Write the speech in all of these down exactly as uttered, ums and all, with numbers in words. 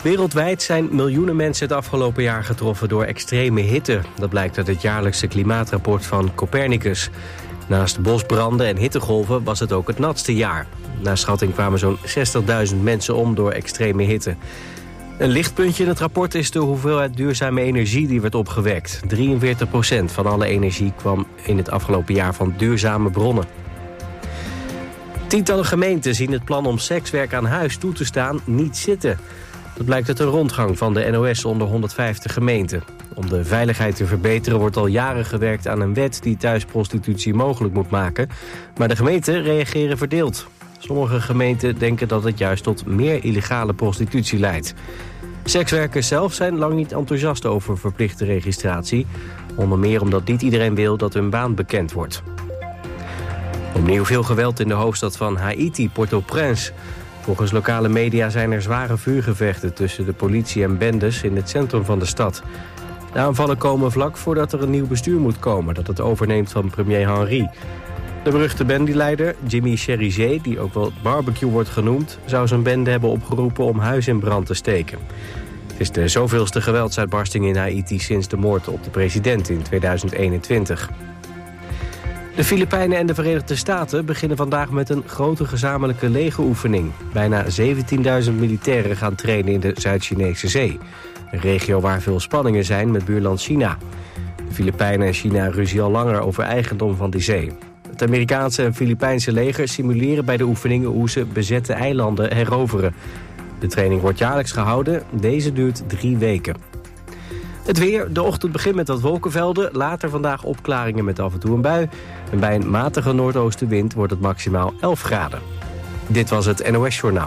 Wereldwijd zijn miljoenen mensen het afgelopen jaar getroffen door extreme hitte. Dat blijkt uit het jaarlijkse klimaatrapport van Copernicus. Naast bosbranden en hittegolven was het ook het natste jaar. Naar schatting kwamen zo'n zestigduizend mensen om door extreme hitte. Een lichtpuntje in het rapport is de hoeveelheid duurzame energie die werd opgewekt. drieënveertig procent van alle energie kwam in het afgelopen jaar van duurzame bronnen. Tientallen gemeenten zien het plan om sekswerk aan huis toe te staan niet zitten. Dat blijkt uit een rondgang van de N O S onder honderdvijftig gemeenten. Om de veiligheid te verbeteren wordt al jaren gewerkt aan een wet die thuisprostitutie mogelijk moet maken. Maar de gemeenten reageren verdeeld. Sommige gemeenten denken dat het juist tot meer illegale prostitutie leidt. Sekswerkers zelf zijn lang niet enthousiast over verplichte registratie. Onder meer omdat niet iedereen wil dat hun baan bekend wordt. Opnieuw veel geweld in de hoofdstad van Haiti, Port-au-Prince. Volgens lokale media zijn er zware vuurgevechten tussen de politie en bendes in het centrum van de stad. De aanvallen komen vlak voordat er een nieuw bestuur moet komen dat het overneemt van premier Henry. De beruchte bendeleider Jimmy Cherizier, die ook wel barbecue wordt genoemd, zou zijn bende hebben opgeroepen om huis in brand te steken. Het is de zoveelste geweldsuitbarsting in Haiti sinds de moord op de president in tweeduizend eenentwintig. De Filipijnen en de Verenigde Staten beginnen vandaag met een grote gezamenlijke legeroefening. Bijna zeventienduizend militairen gaan trainen in de Zuid-Chinese Zee. Een regio waar veel spanningen zijn met buurland China. De Filipijnen en China ruzie al langer over eigendom van die zee. Het Amerikaanse en Filipijnse leger simuleren bij de oefeningen hoe ze bezette eilanden heroveren. De training wordt jaarlijks gehouden. Deze duurt drie weken. Het weer. De ochtend begint met wat wolkenvelden. Later vandaag opklaringen met af en toe een bui. En bij een matige noordoostenwind wordt het maximaal elf graden. Dit was het N O S Journaal.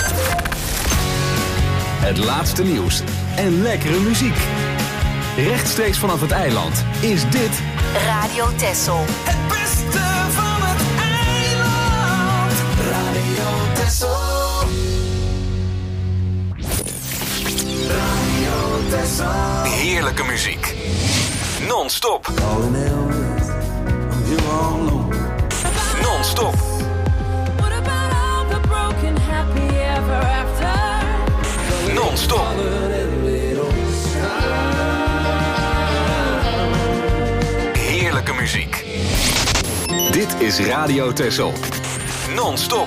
Het laatste nieuws en lekkere muziek. Rechtstreeks vanaf het eiland is dit Radio Texel. Het beste van het eiland. Radio Texel. Radio Texel. heerlijke muziek. Non-stop. Non-stop. Non-stop. Heerlijke muziek. Dit is Radio Texel. Non-stop.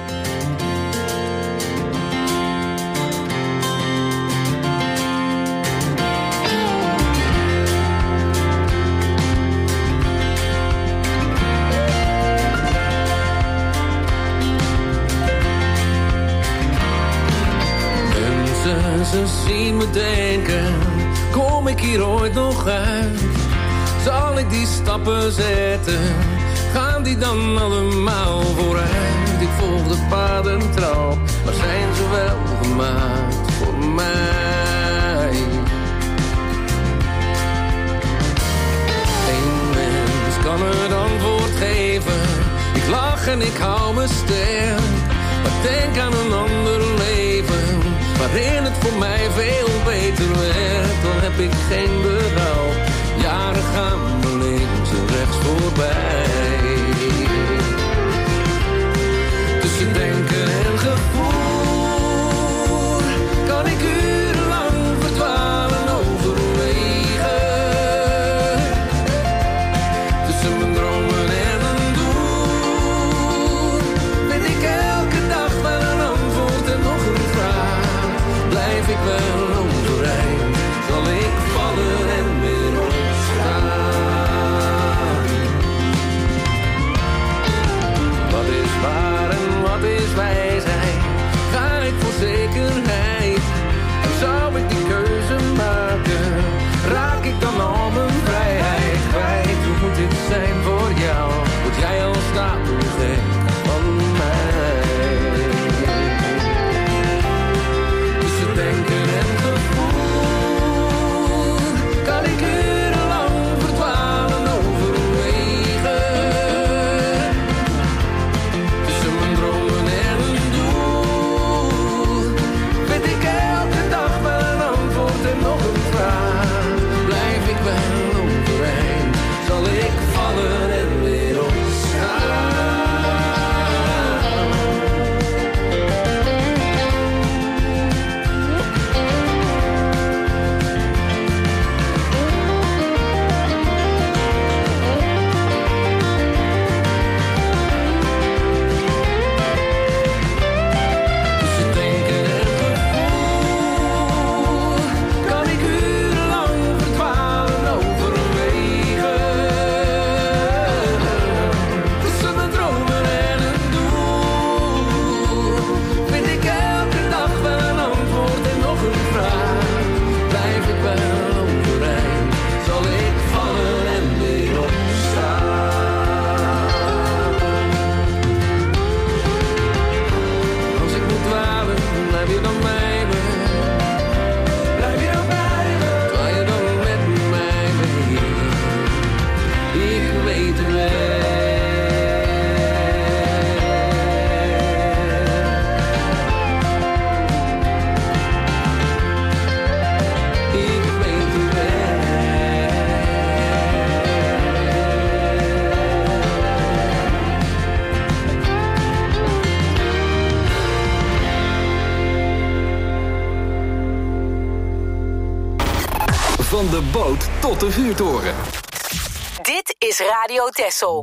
Ze zien me denken, kom ik hier ooit nog uit? Zal ik die stappen zetten, gaan die dan allemaal vooruit? Ik volg de paden trouw, maar zijn ze wel gemaakt voor mij? Eén mens kan het antwoord geven, ik lach en ik hou me sterk. Maar denk aan een ander leven, waarin het voor mij veel beter werd. Dan heb ik geen berouw, jaren gaan me links en rechts voorbij. Tussen denken en gevoel kan ik urenlang verdwalen overwegen. Tussen mijn dromen en een doel vind ik elke dag wel een antwoord en nog een vraag. Blijf ik wel overeind, zal ik vallen en weer opstaan. Wat is waar en wat is wijsheid? Ga ik voor zekerheid? En zou ik die keuze maken? Raak ik dan al mijn vrijheid kwijt? Hoe moet dit zijn voor jou? Word jij al stapelgek van mij? Denken en gevoel Van de boot tot de vuurtoren. Dit is Radio Texel.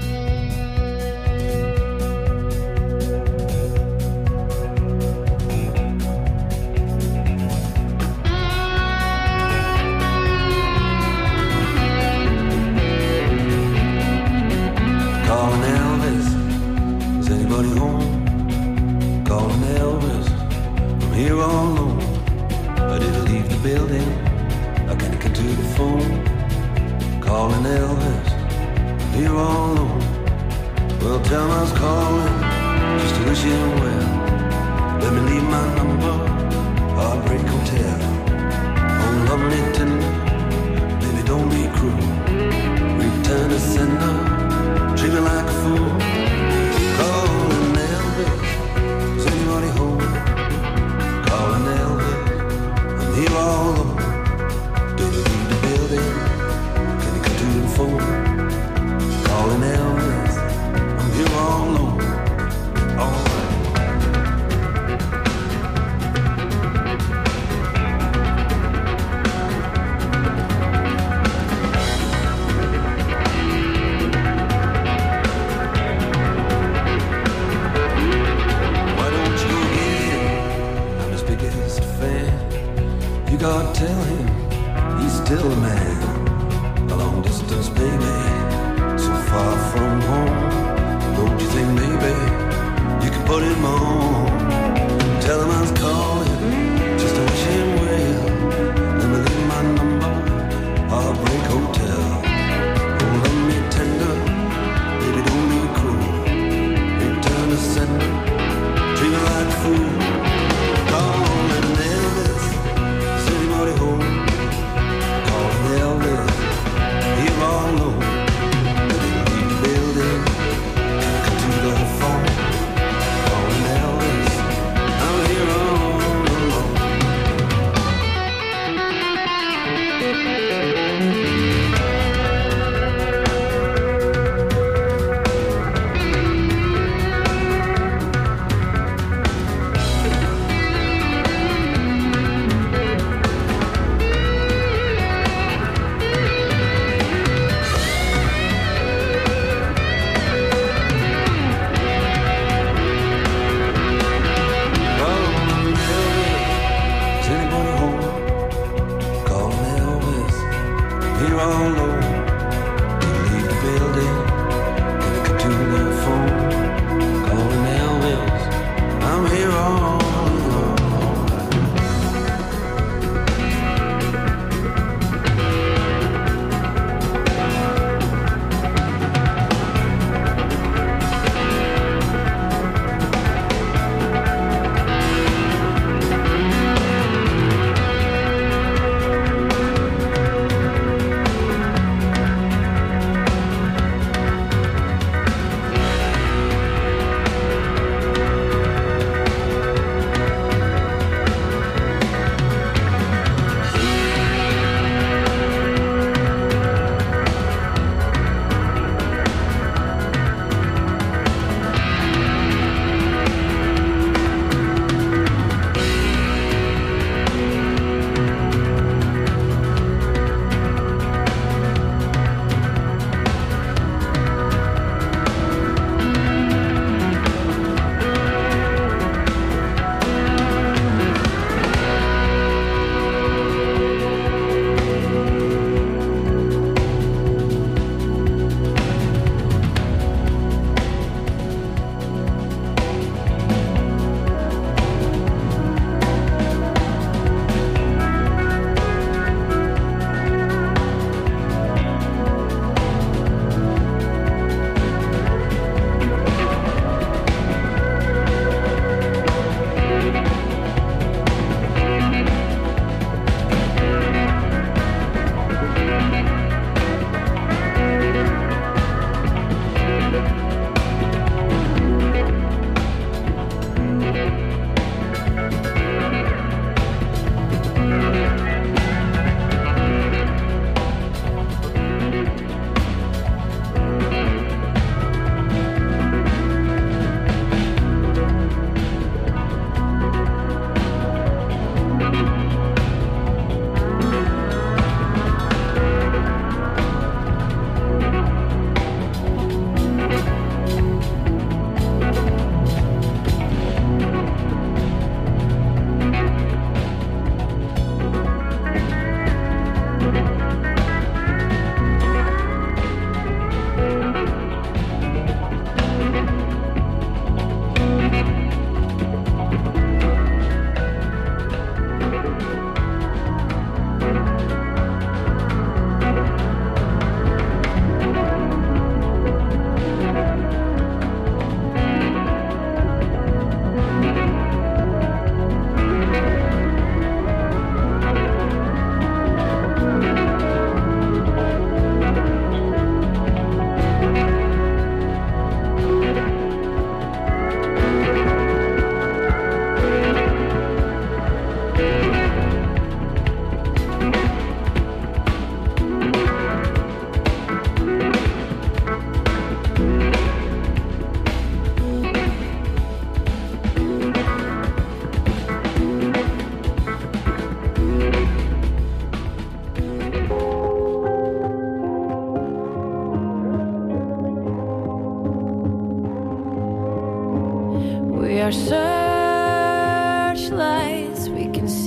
Calling Elvis, is anybody home? Calling Elvis, I'm here all alone. I didn't leave the building, I can't get to the phone. Calling Elvis, I'm here all alone. Well, tell him I was calling, just to wish him well. Let me leave my number, Heartbreak Hotel. Oh, lovely tender, baby don't be cruel. Return to sender, treat me like a fool. Calling Elvis, is anybody home? Calling Elvis, I'm here all alone. Do you leave the building? Can you come to the phone? Calling Elvis, I'm here all alone. All right. You gotta tell him he's still a man. A long distance baby, so far from home. Don't you think maybe you could put him on? Tell him I was calling just to wish him well. Let me leave my number, Heartbreak Hotel. Oh, love me tender, baby don't be cruel. Return to sender, treat me like a fool. Calling Elvis, is anybody home? Calling Elvis, here all alone. Leave the building, come to the phone. Calling Elvis, I'm here all alone.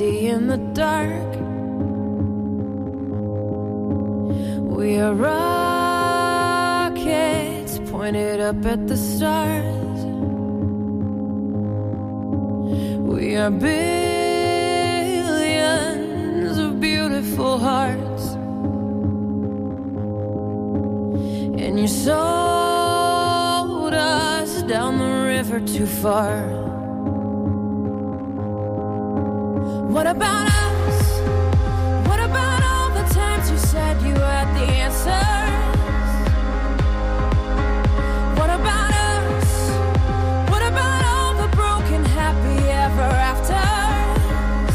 see in the dark. We are rockets pointed up at the stars. We are billions of beautiful hearts. And you sold us down the river too far. What about us? What about all the times you said you had the answers? What about us? What about all the broken happy ever afters?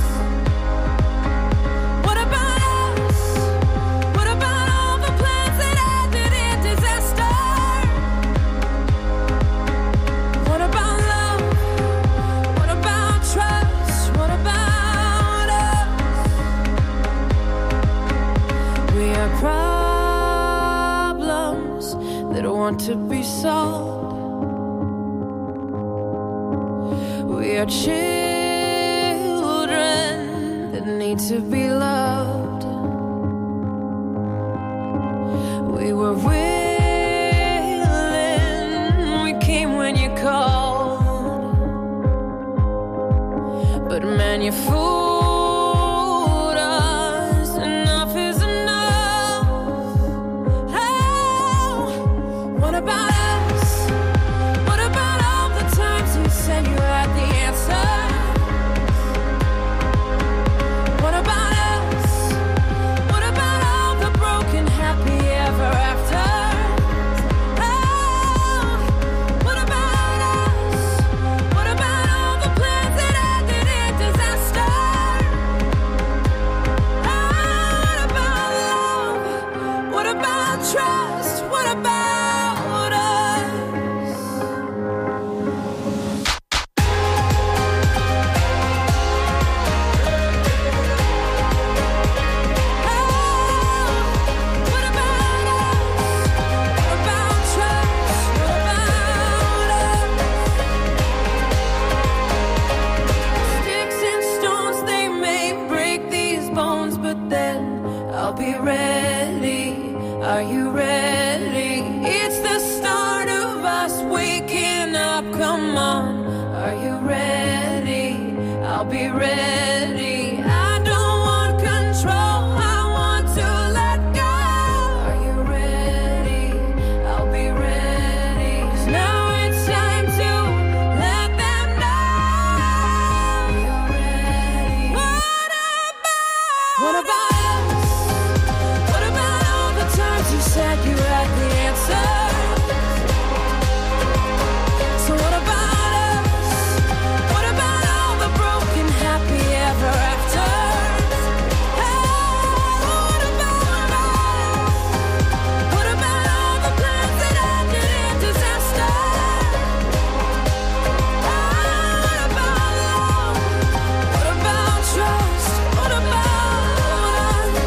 What about us? What about all the plans that ended in disaster? What about love? What about trust? What about us? We are problems that want to be solved. We are children that need to be loved. We were willing, we came when you called. But man, you fooled us. Enough is enough. Oh, what about us? What about all the times you said you had the answer? What about us? What about all the broken happy ever after? Oh, what about us? What about all the plans that ended in disaster? Oh, what about love? What about trust? What about us? What about us? What about trust? What about us? Sticks and stones, they may break these bones, but then I'll be ready. Are you ready? It's the start of us waking up. Come on. Are you ready? I'll be ready. I don't want control. I want to let go. Are you ready? I'll be ready. 'Cause now it's time to let them know. You're ready. What about? What about us? What about all the times you said you had the answer? So what about us? What about all the broken happy ever afters? Oh, what about us? What about all the plans that ended in disaster? Oh, what about love? What about trust? What about us?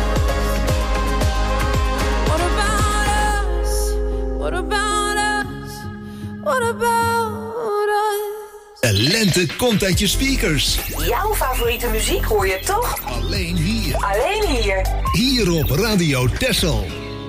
What about us? What about us? What about us? De lente komt uit je speakers. Jouw favoriete muziek hoor je toch? Alleen hier. Alleen hier. Hier op Radio Texel.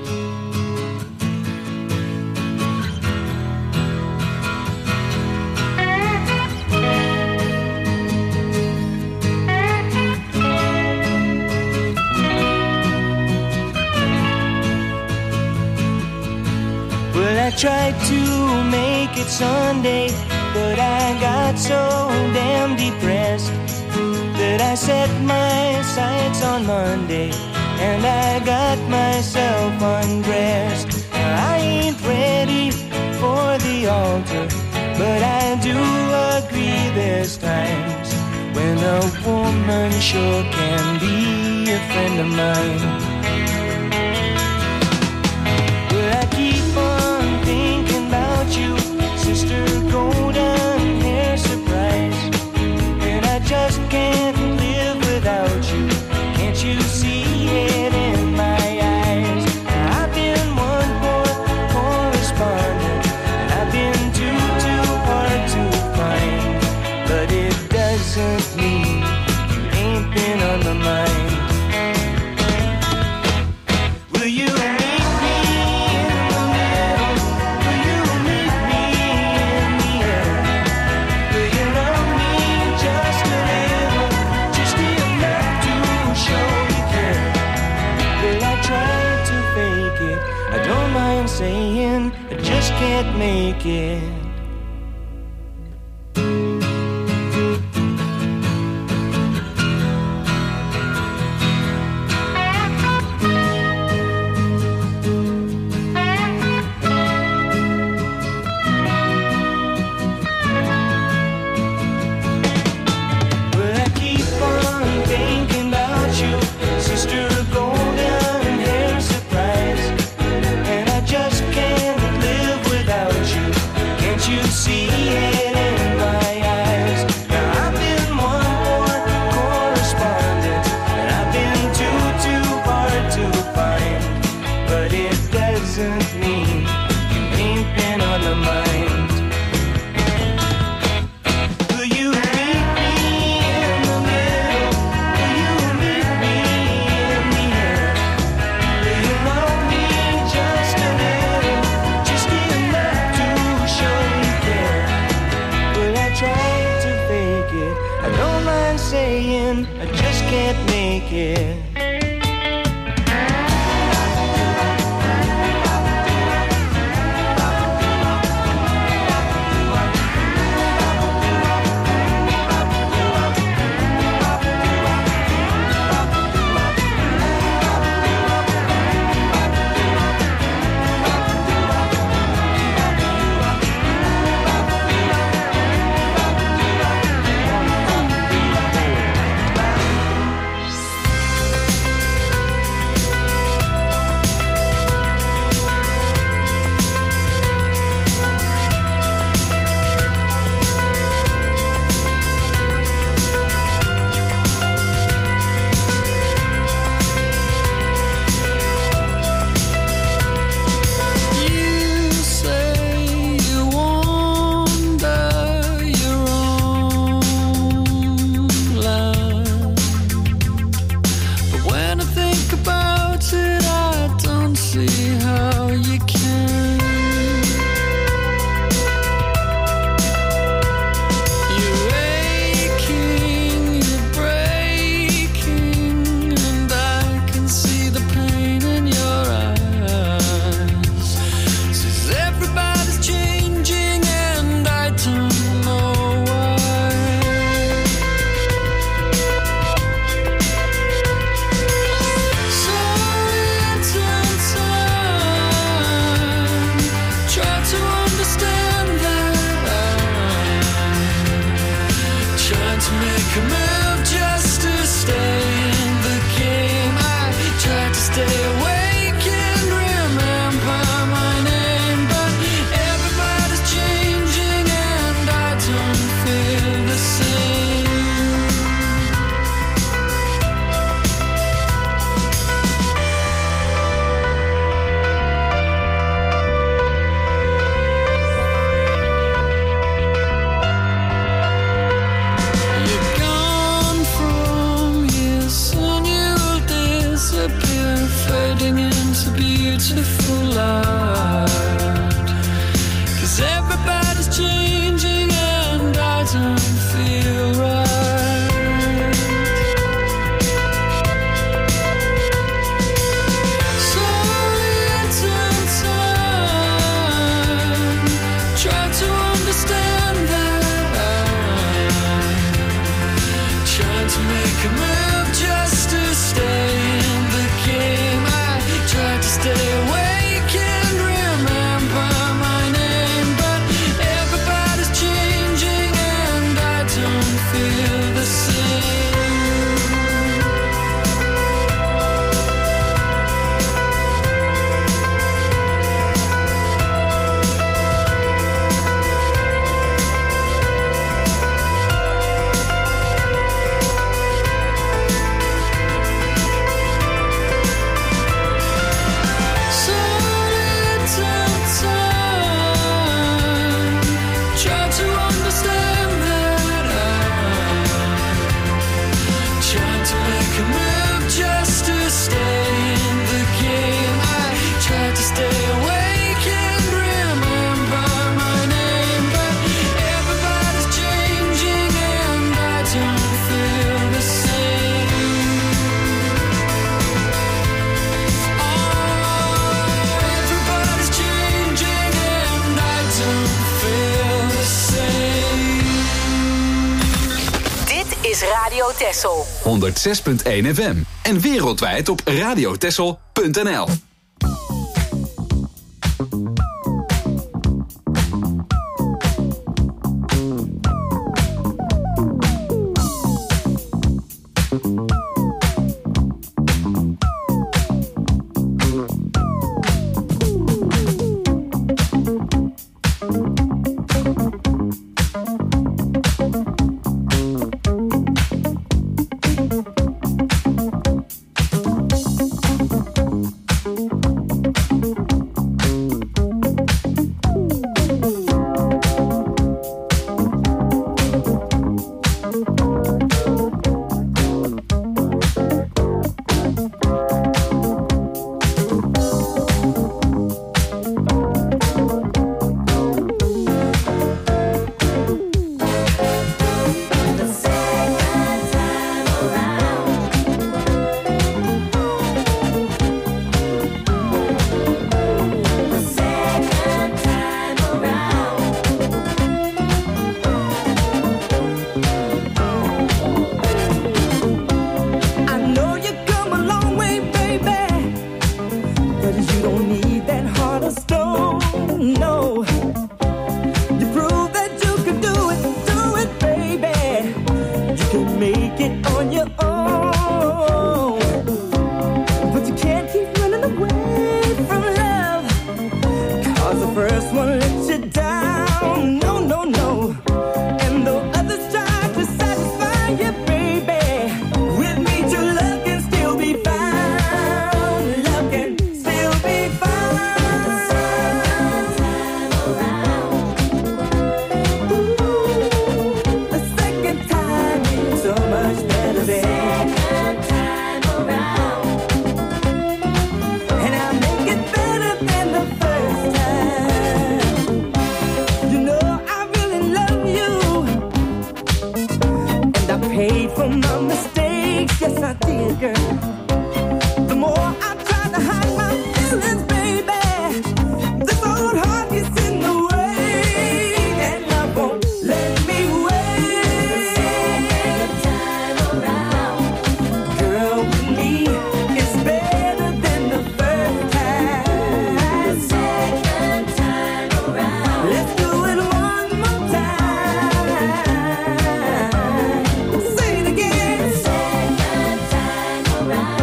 Well, I tried to make it Sunday, but I got so damn depressed that I set my sights on Monday and I got myself undressed. I ain't ready for the altar, but I do agree there's times when a woman sure can be a friend of mine. Well, I keep on thinking about you, Sister Golden Hair Surprise, and I just can't live without you. Can't you see it in my eyes? I've been one poor correspondent, and I've been too, too hard to find, but it doesn't mean you ain't been my mind. Will you meet me in the middle? Will you meet me in the air? Will you love me just a little, just enough to show you care? Will I try to fake it? I don't mind saying I just can't make it. Feel a move just to stay in the game. I tried to stay awake and remember my name, but everybody's changing and I don't feel the same. Oh, everybody's changing and I don't feel the same. Dit is Radio Texel. honderdzes punt één F M en wereldwijd op radiotexel punt n l. Around.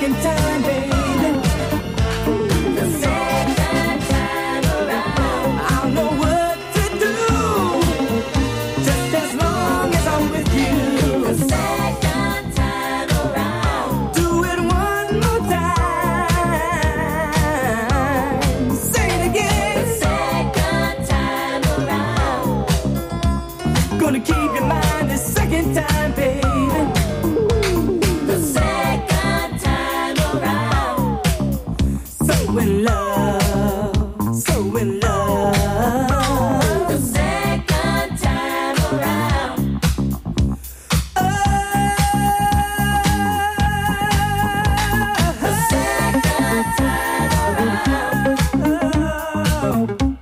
second time, baby. The second time around, I'll know what to do, just as long as I'm with you. The second time around, do it one more time. Say it again. The second time around, gonna keep your mind the second time, baby. In love, so in love. The second time around. Oh, the second time around. Oh.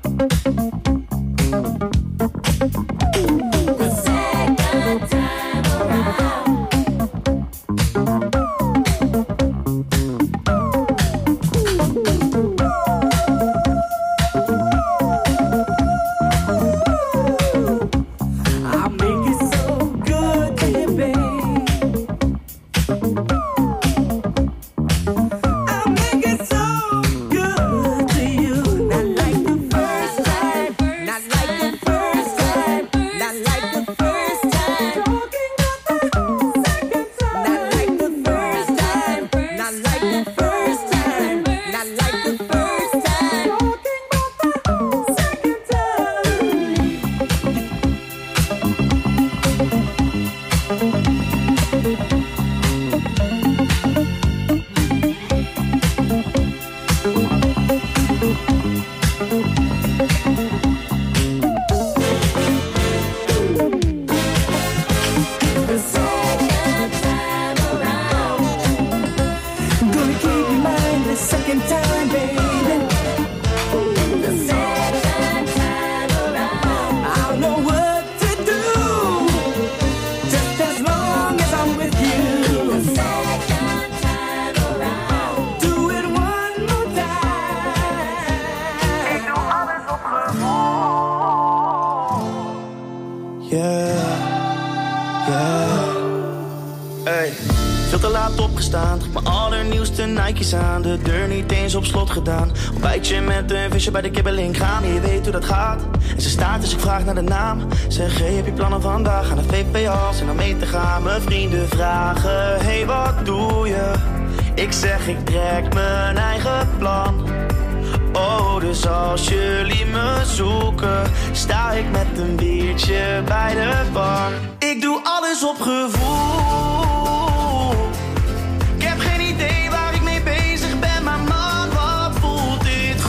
The second time around. Aan de deur niet eens op slot gedaan. Ontbijtje met een visje bij de kibbeling gaan. Je weet hoe dat gaat. En ze staat dus ik vraag naar de naam. Zeg, hey, heb je plannen vandaag? Aan de V P als en dan mee te gaan. Mijn vrienden vragen, hey, wat doe je? Ik zeg, ik trek mijn eigen plan. Oh, dus als jullie me zoeken, sta ik met een biertje bij de bar. Ik doe alles op gevoel. Ik heb geen idee waar ik mee bezig ben, maar man, wat voelt dit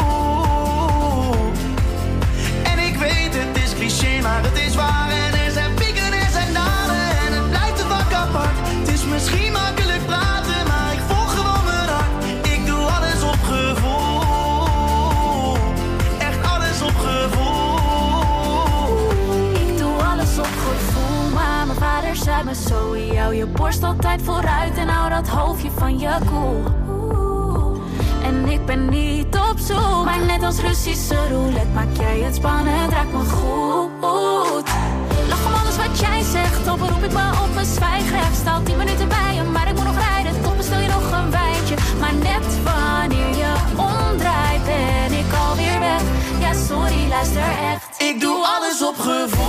goed. En ik weet, het is cliché, maar het is waar. En er zijn pieken en er zijn dalen en het blijft een vak apart. Het is misschien makkelijk praten, maar ik volg gewoon mijn hart. Ik doe alles op gevoel. Echt alles op gevoel. Ik doe alles op gevoel, maar mijn vader zei me zo. Hou je borst altijd vooruit en hou dat hoofdje van je koel. En ik ben niet op zoek, maar net als Russische roulette maak jij het spannend, raakt me goed. Lach om alles wat jij zegt, op roep ik me op mijn zwijgrecht. Sta al tien minuten bij je, maar ik moet nog rijden. Toch bestel je nog een wijntje, maar net wanneer je omdraait ben ik alweer weg. Ja sorry, luister echt. Ik doe alles op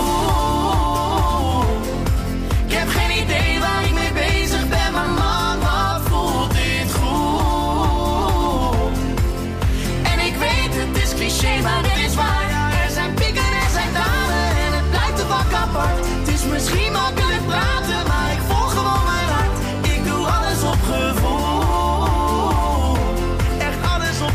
gevoel. Ik heb geen idee waar ik mee bezig ben, maar man, wat voelt dit goed. En ik weet, het is cliché, maar het is waar. Er zijn pieken en er zijn dalen en het blijft een vak apart. Het is misschien makkelijk praten, maar ik volg gewoon mijn hart. Ik doe alles op gevoel. Echt alles op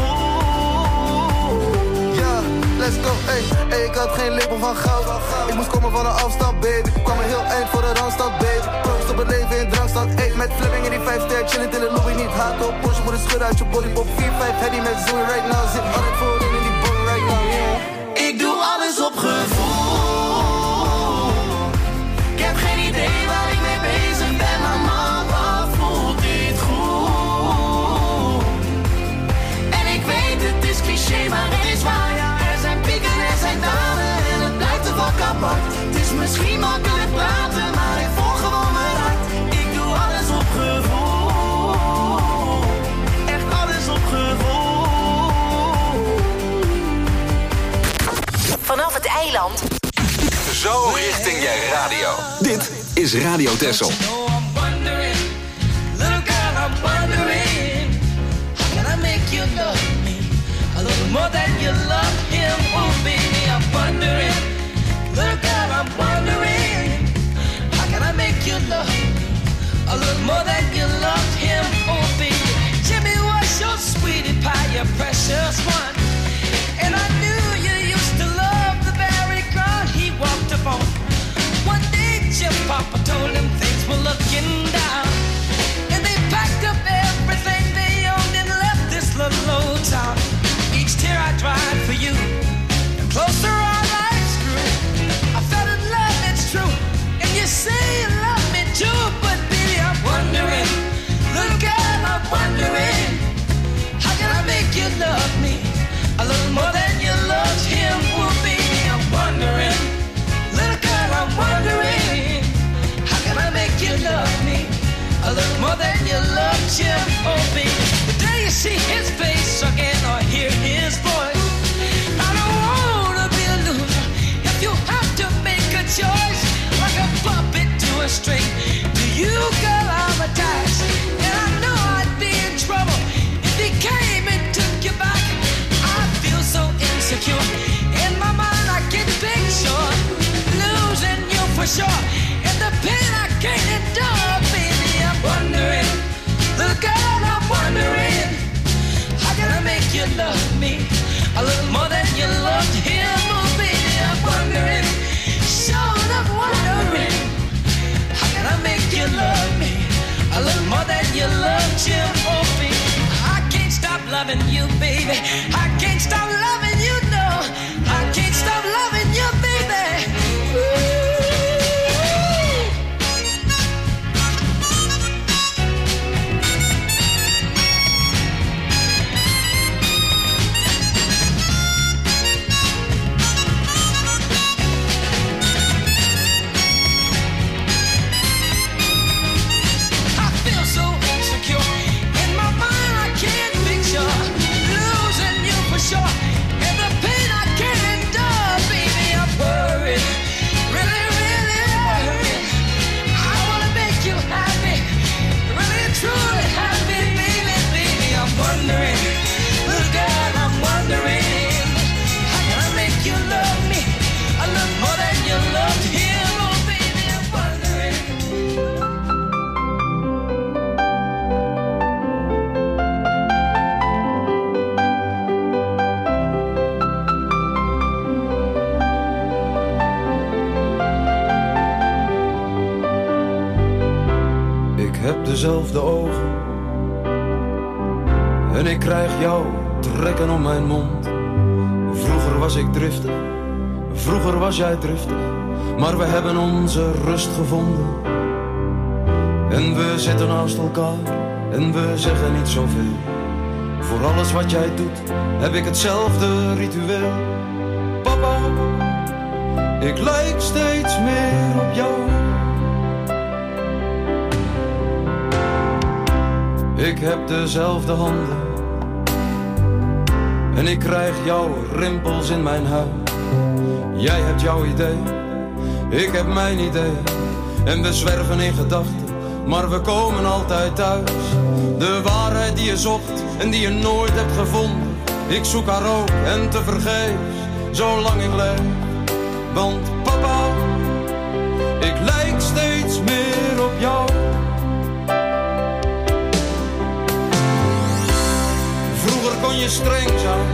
gevoel. Ja, let's go, ey, ey, ik had geen lepel van goud. Ik moest komen van een afstand, baby. Kwam een heel eind voor de randstad, baby. Proost op het leven in drankstad, ey. Met Fleming in die vijf ster, chillend in de lobby. Niet haat op, push, moet een schud uit je body. Pop vier vijf, heady met zoen right now. Zit altijd voorin in die boom right now, yeah. Ik doe alles op gevoel. Ik heb geen idee waar ik mee bezig ben, maar man, wat voelt dit goed. En ik weet, het is cliché, maar het is waar. Er zijn pieken en er zijn dalen en het blijft een vak apart. Het is misschien makkelijk praten, maar ik volg gewoon mijn hart. Ik doe alles op gevoel. Dit is Radio Texel. More than you love him, oh baby, I'm wondering. Little girl, I'm wondering. How can I make you love me a little more than you love him, oh baby? Jimmy was your sweetie pie, your precious one. And I knew you used to love the very ground he walked upon. One day Jim Papa told him things were looking down. And they packed up everything they owned and left this little old town. Each tear I dried for you, the closer our lives grew. I fell in love, it's true, and you say you love me too. But baby, I'm wondering, little girl, I'm wondering, how can I make you love me a little more than you loved him? Oh baby, I'm wondering, little girl, I'm wondering, how can I make you love me a little more than you loved him? Oh baby, the day you see his face again or hear his voice, I don't wanna be a loser. If you have to make a choice, like a puppet to a string, to you, girl, I'm attached. And I know I'd be in trouble if he came and took you back. I feel so insecure. In my mind, I can picture losing you for sure. And the pain I can't endure, baby, I'm wondering, little girl, I'm wondering, how can I make you love me a little more than you loved him? Oh baby, I'm wondering, showing up wondering, how can I make you love me a little more than you loved him? Oh baby, I can't stop loving you, baby. I can't stop loving you, no. I can't stop loving you, baby. Ooh. Dezelfde ogen en ik krijg jou trekken om mijn mond. Vroeger was ik driftig, vroeger was jij driftig, maar we hebben onze rust gevonden. En we zitten naast elkaar en we zeggen niet zoveel. Voor alles wat jij doet heb ik hetzelfde ritueel. Papa, ik lijk steeds meer op jou. Ik heb dezelfde handen en ik krijg jouw rimpels in mijn huid. Jij hebt jouw idee, ik heb mijn idee. En we zwerven in gedachten, maar we komen altijd thuis. De waarheid die je zocht en die je nooit hebt gevonden. Ik zoek haar ook en tevergeefs, zolang ik leef. Want papa, ik lijk steeds meer op jou. Vroeger kon je streng zijn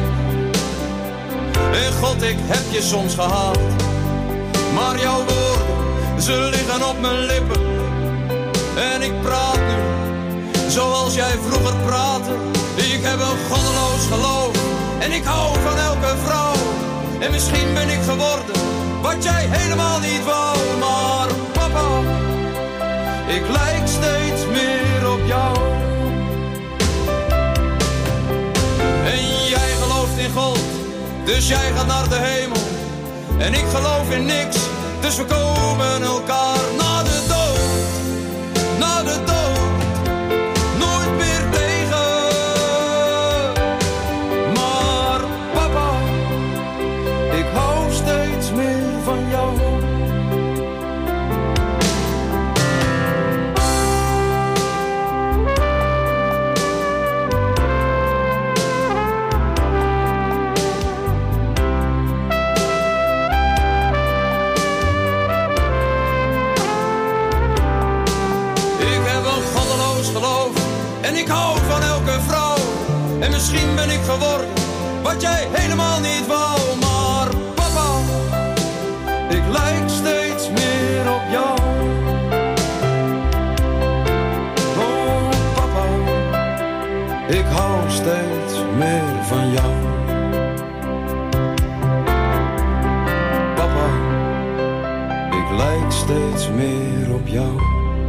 en God, ik heb je soms gehaat. Maar jouw woorden, ze liggen op mijn lippen. En ik praat nu zoals jij vroeger praatte. Ik heb een goddeloos geloof en ik hou van elke vrouw. En misschien ben ik geworden wat jij helemaal niet wou. Maar papa, ik lijk steeds meer op jou. En jij gelooft in God, dus jij gaat naar de hemel. En ik geloof in niks, dus we komen elkaar na de dood. Na de dood, nooit meer tegen. Maar papa, ik hou steeds meer van jou. En ik hou van elke vrouw. En misschien ben ik geworden wat jij helemaal niet wou. Maar papa, ik lijk steeds meer op jou. Oh papa, ik hou steeds meer van jou. Papa, ik lijk steeds meer op jou.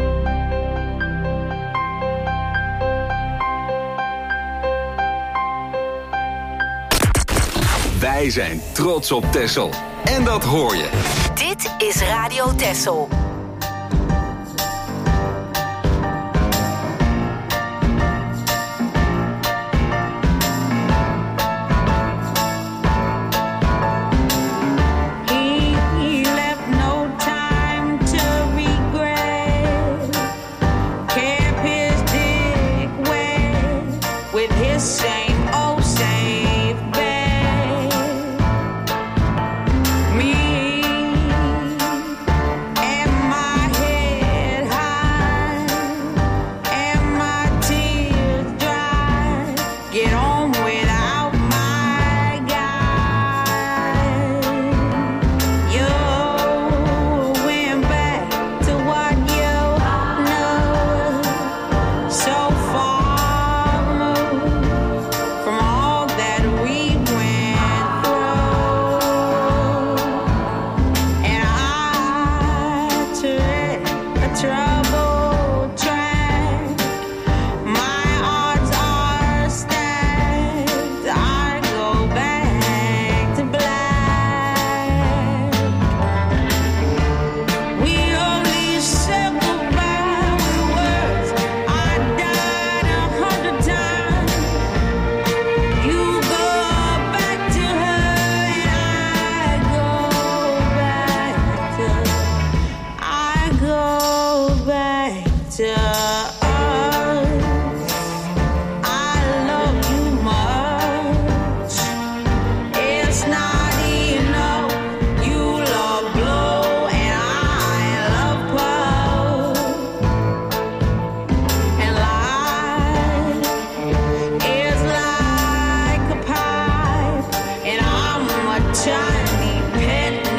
Wij zijn trots op Texel. En dat hoor je. Dit is Radio Texel.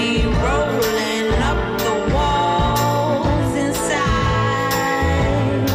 Rolling up the walls inside.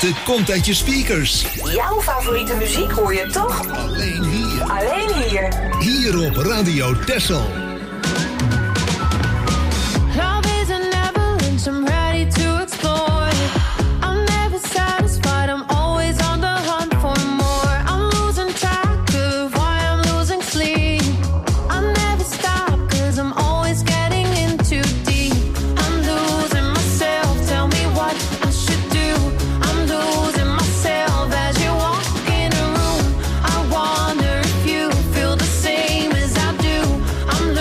lente komt uit je speakers. Jouw favoriete muziek hoor je toch? Alleen hier. Alleen hier. Hier op Radio Texel. Love is an avalanche, I'm ready to explore. I'm never satisfied, I'm always on the hunt for more. I'm losing track of why I'm losing sleep. I never stop, cause I'm always getting in too deep. I'm losing myself, tell me what I should do. I'm losing myself as you walk in a room. I wonder if you feel the same as I do. I'm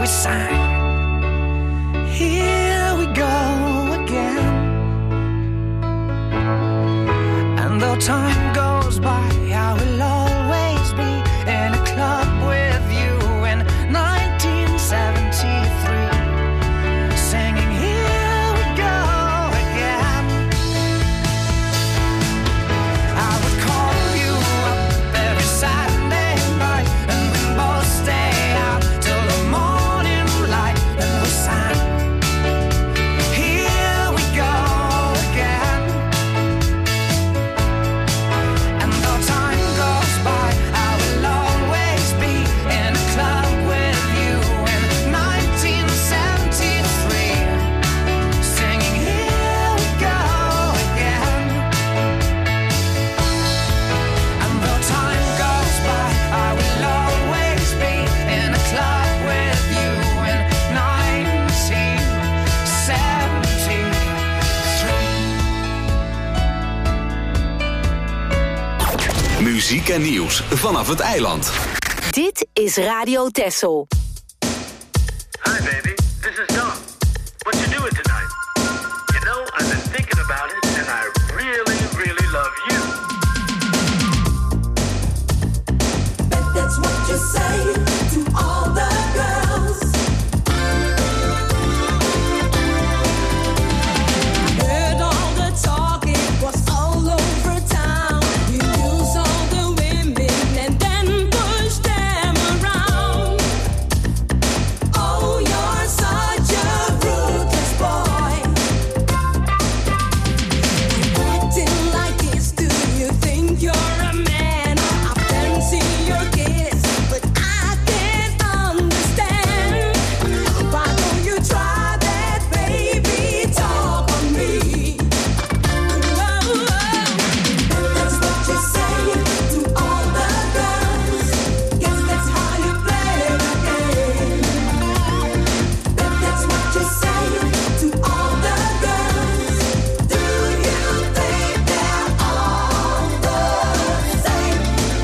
sang, here we go again. And though time goes by, I will always be in a club with you in nineteen seventy-three, singing here we go again. I would call you up every Saturday night, and we'd both stay out till the morning light, and we sang, here we go again. And though time goes by, I will always be in a club with you in nineteen seventy-three, singing here we go again. And though time goes by, I will always be in a club with you in nineteen seventy-three. Muziek en nieuws vanaf het eiland. Dit is Radio Texel. Hi baby, this is Don. What you doing tonight? You know, I've been thinking about it and I really, really love you. Bet that's what you say to all the girls. Heard all the talk, it was all over town. You use all the women and then push them around. Oh, you're such a ruthless boy. Acting like this, do you think you're a man? I fancy your kiss, but I can't understand. Why don't you try that, baby? Talk on me. Oh, that's what you say to all the girls. Guess that's how you play the game. Bet that's what you say to all the girls. Do you think they're all the same?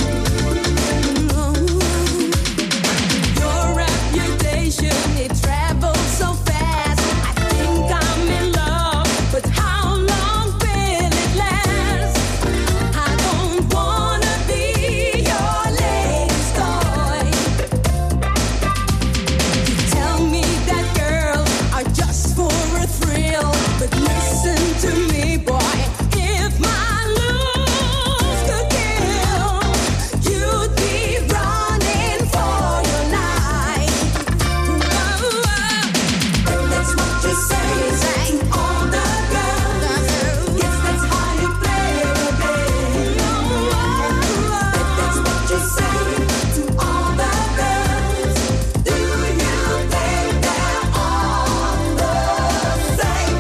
Your reputation, it travels so fast. I think I'm in love, but how long will it last? I don't wanna be your latest toy. You tell me that girls are just for a thrill, but listen to me, boy. If my looks could kill, you'd be running for your life. That's what you say to all the girls. Guess that's how you play the game. That's what you say to all the girls. Do you think they're all the same?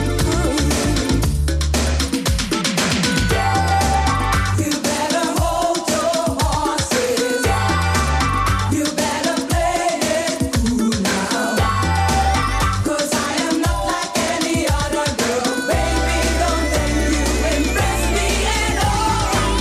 You better hold your horses. You better play it cool now. 'Cause I am not like any other girl, baby. Don't think you impress me at all.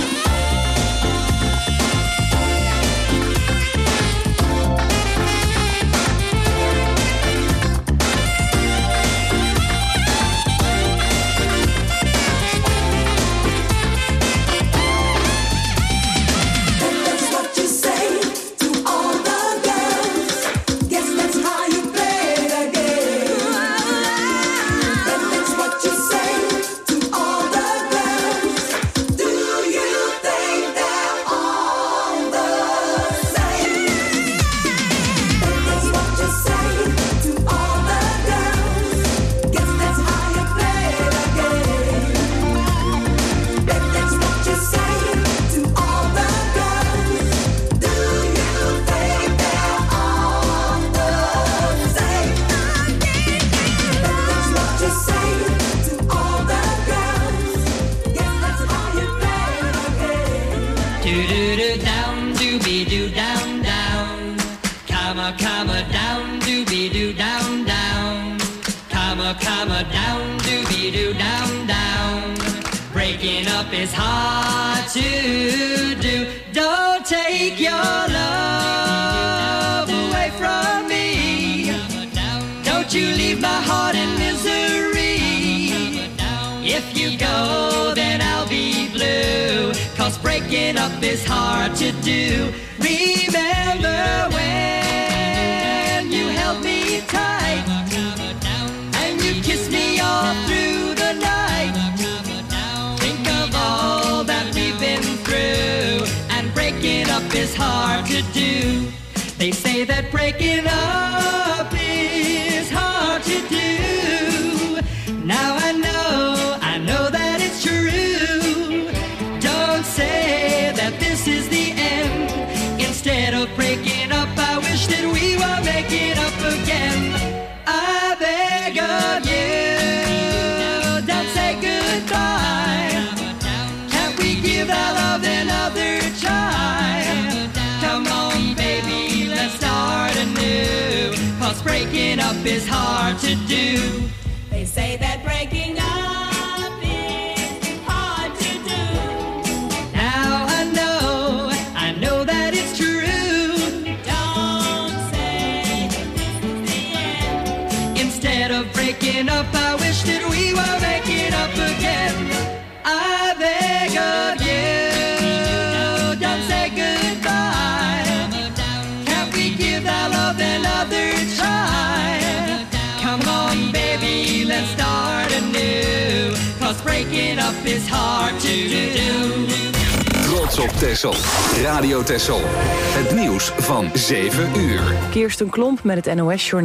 That's what you say to all the girls. Guess that's how you play the game. That's what you say to all the girls. Do you think they're all the same? That's what you say to all the girls. Guess that's how you play the game. That's what you say to all the girls. Do you think they're all the same? That's what you say to all the girls. Guess that's how you play the game. Do do do down, doobie doo down down. Comma comma down, doobie doo down down. Comma comma down, doobie doo down down. Breaking up is hard to do. Don't take your love away from me. but you leave my heart in misery. If you go, then I'll be blue, 'cause breaking up is hard to do. Remember when you held me tight and you kissed me all through the night. Think of all that we've been through, and breaking up is hard to do. They say that breaking up is hard to do. Now I know, I know that it's true. Don't say that this is the end. Instead of breaking up, I wish that we were making up again. I beg of you, don't say goodbye. Can't we give our love another try? Come on, baby, let's start anew, 'cause breaking up is hard to do. They say that breaking up is hard to do. Now I know, I know that it's true. Don't say that this is the end. Instead of breaking up, I wish that we were making up again. I beg of you, don't say goodbye. Can't we give our love another try? Come on, baby, let's start anew, 'cause breaking up is hard to do. Trots op Texel. Radio Texel. Het nieuws van zeven uur. Kirsten Klomp met het N O S-journaal.